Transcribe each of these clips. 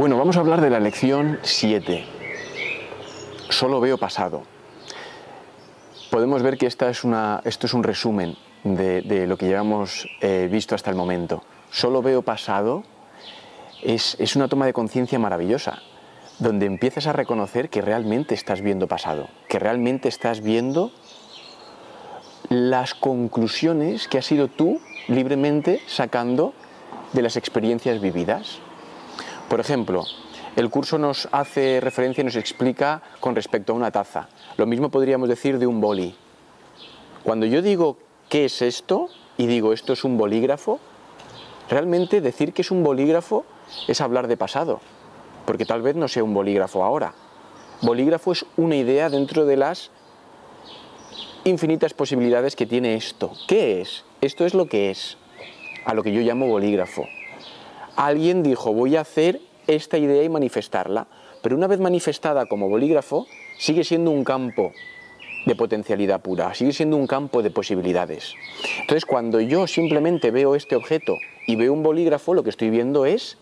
Bueno, vamos a hablar de la lección 7. Solo veo pasado. Podemos ver que esto es un resumen de lo que llevamos visto hasta el momento. Solo veo pasado es una toma de conciencia maravillosa, donde empiezas a reconocer que realmente estás viendo pasado, que realmente estás viendo las conclusiones que has ido tú libremente sacando de las experiencias vividas. Por ejemplo, el curso nos hace referencia y nos explica con respecto a una taza. Lo mismo podríamos decir de un boli. Cuando yo digo ¿qué es esto? Y digo esto es un bolígrafo, realmente decir que es un bolígrafo es hablar de pasado, porque tal vez no sea un bolígrafo ahora. Bolígrafo es una idea dentro de las infinitas posibilidades que tiene esto. ¿Qué es? Esto es lo que es, a lo que yo llamo bolígrafo. Alguien dijo, voy a hacer esta idea y manifestarla, pero una vez manifestada como bolígrafo, sigue siendo un campo de potencialidad pura, sigue siendo un campo de posibilidades. Entonces, cuando yo simplemente veo este objeto y veo un bolígrafo, lo que estoy viendo es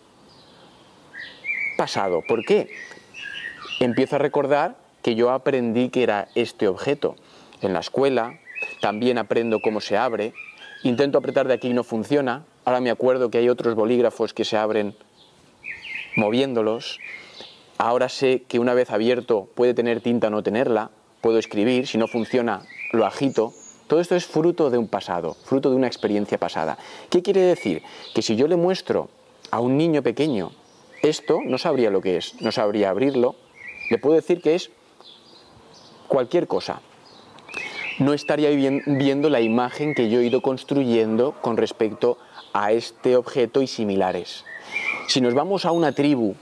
pasado. ¿Por qué? Empiezo a recordar que yo aprendí que era este objeto. En la escuela también aprendo cómo se abre, intento apretar de aquí y no funciona, ahora me acuerdo que hay otros bolígrafos que se abren moviéndolos, ahora sé que una vez abierto puede tener tinta o no tenerla, puedo escribir, si no funciona lo agito. Todo esto es fruto de un pasado, fruto de una experiencia pasada. ¿Qué quiere decir? Que si yo le muestro a un niño pequeño esto, no sabría lo que es, no sabría abrirlo, le puedo decir que es cualquier cosa. No estaría viendo la imagen que yo he ido construyendo con respecto a este objeto y similares. Si nos vamos a una tribu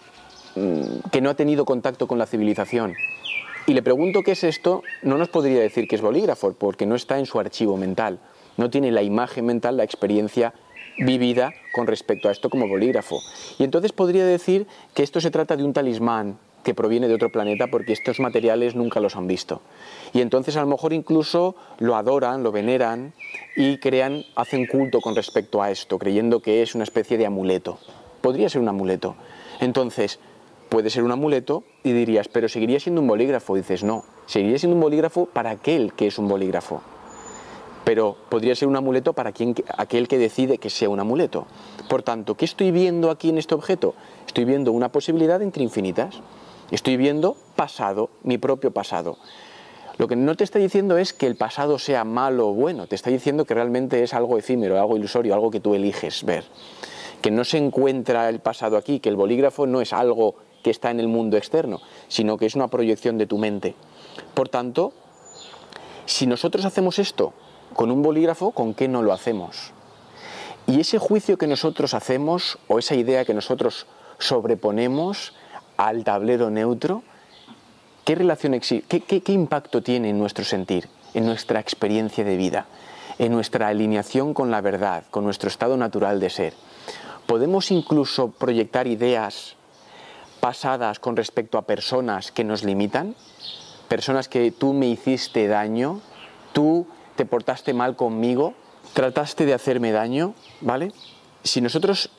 que no ha tenido contacto con la civilización y le pregunto qué es esto, no nos podría decir que es bolígrafo, porque no está en su archivo mental, no tiene la imagen mental, la experiencia vivida con respecto a esto como bolígrafo. Y entonces podría decir que esto se trata de un talismán que proviene de otro planeta porque estos materiales nunca los han visto. Y entonces a lo mejor incluso lo adoran, lo veneran y hacen culto con respecto a esto, creyendo que es una especie de amuleto. Podría ser un amuleto. Entonces, puede ser un amuleto y dirías, pero seguiría siendo un bolígrafo. Y dices, no, seguiría siendo un bolígrafo para aquel que es un bolígrafo. Pero podría ser un amuleto para aquel que decide que sea un amuleto. Por tanto, ¿qué estoy viendo aquí en este objeto? Estoy viendo una posibilidad entre infinitas. Estoy viendo pasado, mi propio pasado. Lo que no te está diciendo es que el pasado sea malo o bueno, te está diciendo que realmente es algo efímero, algo ilusorio, algo que tú eliges ver. Que no se encuentra el pasado aquí, que el bolígrafo no es algo que está en el mundo externo, sino que es una proyección de tu mente. Por tanto, si nosotros hacemos esto con un bolígrafo, ¿con qué no lo hacemos? Y ese juicio que nosotros hacemos, o esa idea que nosotros sobreponemos al tablero neutro, ¿qué relación existe? ¿Qué impacto tiene en nuestro sentir, en nuestra experiencia de vida, en nuestra alineación con la verdad, con nuestro estado natural de ser? ¿Podemos incluso proyectar ideas pasadas con respecto a personas que nos limitan? Personas que tú me hiciste daño, tú te portaste mal conmigo, trataste de hacerme daño, ¿vale? Si nosotros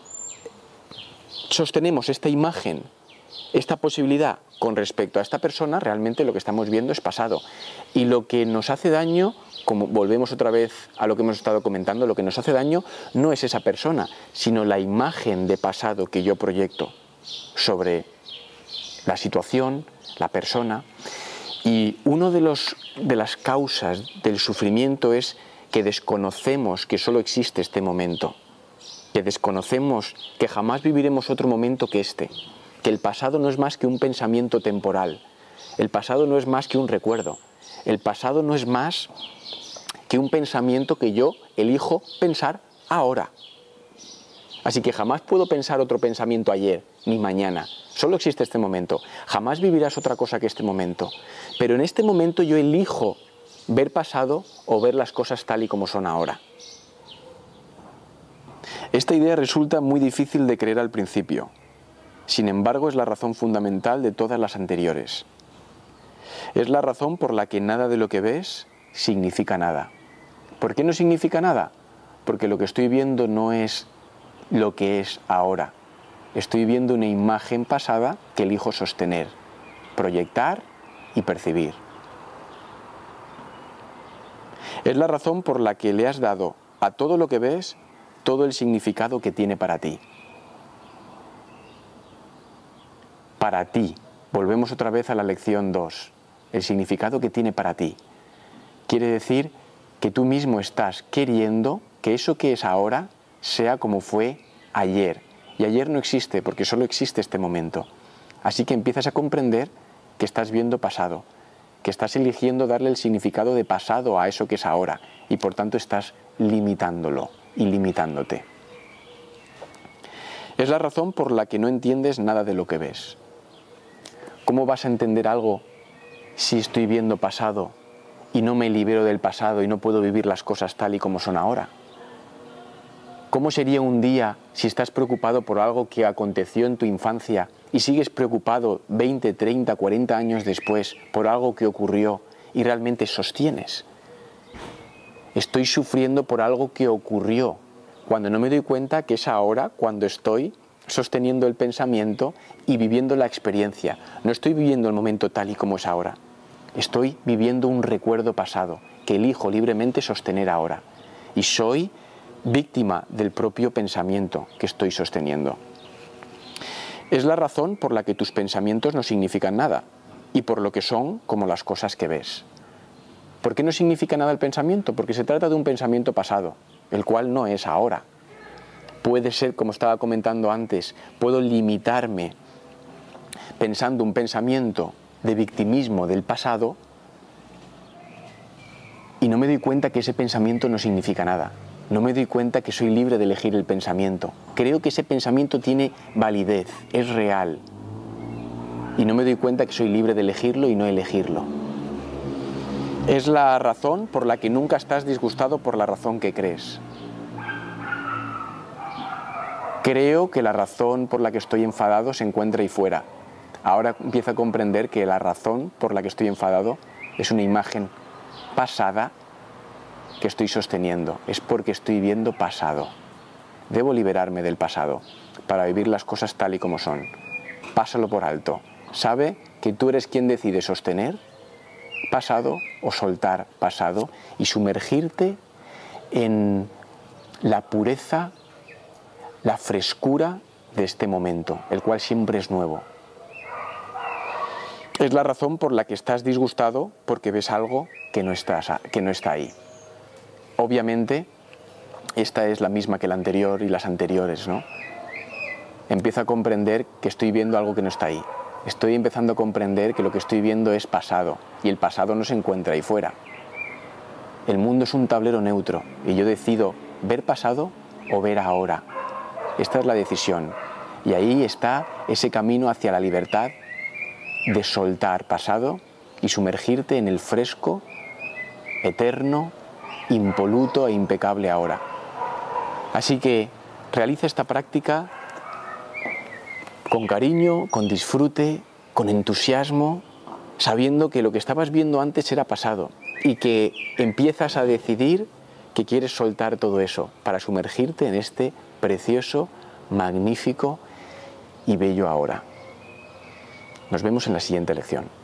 sostenemos esta imagen, esta posibilidad con respecto a esta persona, realmente lo que estamos viendo es pasado. Y lo que nos hace daño, como volvemos otra vez a lo que hemos estado comentando, lo que nos hace daño no es esa persona, sino la imagen de pasado que yo proyecto sobre la situación, la persona. Y una de las causas del sufrimiento es que desconocemos que solo existe este momento, que desconocemos que jamás viviremos otro momento que este, que el pasado no es más que un pensamiento temporal, el pasado no es más que un recuerdo, el pasado no es más que un pensamiento que yo elijo pensar ahora. Así que jamás puedo pensar otro pensamiento ayer, ni mañana. Solo existe este momento. Jamás vivirás otra cosa que este momento. Pero en este momento yo elijo ver pasado o ver las cosas tal y como son ahora. Esta idea resulta muy difícil de creer al principio. Sin embargo, es la razón fundamental de todas las anteriores. Es la razón por la que nada de lo que ves significa nada. ¿Por qué no significa nada? Porque lo que estoy viendo no es lo que es ahora. estoy viendo una imagen pasada que elijo sostener, proyectar y percibir. Es la razón por la que le has dado a todo lo que ves todo el significado que tiene para ti. Para ti. Volvemos otra vez a la lección 2. El significado que tiene para ti. Quiere decir que tú mismo estás queriendo que eso que es ahora sea como fue ayer. Y ayer no existe porque solo existe este momento. Así que empiezas a comprender que estás viendo pasado, que estás eligiendo darle el significado de pasado a eso que es ahora y por tanto estás limitándolo y limitándote. Es la razón por la que no entiendes nada de lo que ves. ¿Cómo vas a entender algo si estoy viendo pasado y no me libero del pasado y no puedo vivir las cosas tal y como son ahora? ¿Cómo sería un día si estás preocupado por algo que aconteció en tu infancia y sigues preocupado 20, 30, 40 años después por algo que ocurrió y realmente sostienes? Estoy sufriendo por algo que ocurrió, cuando no me doy cuenta que es ahora cuando estoy sosteniendo el pensamiento y viviendo la experiencia. No estoy viviendo el momento tal y como es ahora. Estoy viviendo un recuerdo pasado que elijo libremente sostener ahora. Y soy víctima del propio pensamiento que estoy sosteniendo. Es la razón por la que tus pensamientos no significan nada y por lo que son como las cosas que ves. ¿Por qué no significa nada el pensamiento? Porque se trata de un pensamiento pasado, el cual no es ahora. Puede ser, como estaba comentando antes, puedo limitarme pensando un pensamiento de victimismo del pasado y no me doy cuenta que ese pensamiento no significa nada. No me doy cuenta que soy libre de elegir el pensamiento. Creo que ese pensamiento tiene validez, es real. Y no me doy cuenta que soy libre de elegirlo y no elegirlo. Es la razón por la que nunca estás disgustado por la razón que crees. Creo que la razón por la que estoy enfadado se encuentra ahí fuera. Ahora empiezo a comprender que la razón por la que estoy enfadado es una imagen pasada que estoy sosteniendo. Es porque estoy viendo pasado. Debo liberarme del pasado para vivir las cosas tal y como son. Pásalo por alto. Sabe que tú eres quien decide sostener pasado o soltar pasado y sumergirte en la pureza, la frescura de este momento, el cual siempre es nuevo. Es la razón por la que estás disgustado porque ves algo que no está ahí. Obviamente, esta es la misma que la anterior y las anteriores, ¿no? Empiezo a comprender que estoy viendo algo que no está ahí. Estoy empezando a comprender que lo que estoy viendo es pasado y el pasado no se encuentra ahí fuera. El mundo es un tablero neutro y yo decido ver pasado o ver ahora. Esta es la decisión y ahí está ese camino hacia la libertad de soltar pasado y sumergirte en el fresco, eterno, impoluto e impecable ahora. Así que realiza esta práctica con cariño, con disfrute, con entusiasmo, sabiendo que lo que estabas viendo antes era pasado y que empiezas a decidir que quieres soltar todo eso para sumergirte en este precioso, magnífico y bello ahora. Nos vemos en la siguiente lección.